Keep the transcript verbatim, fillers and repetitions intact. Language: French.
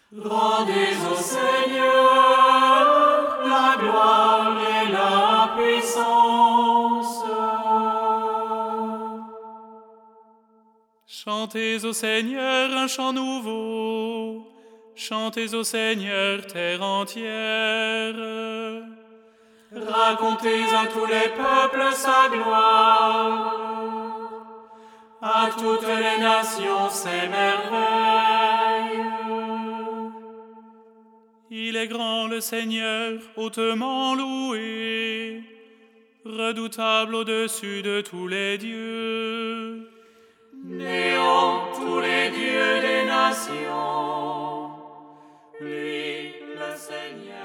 Rendez au Seigneur la gloire et la puissance. Chantez au Seigneur un chant nouveau. Chantez au Seigneur terre entière. Racontez à tous les peuples sa gloire, à toutes les nations ses merveilles. Il est grand le Seigneur, hautement loué, redoutable au-dessus de tous les dieux. Néant tous les dieux des nations, lui le Seigneur.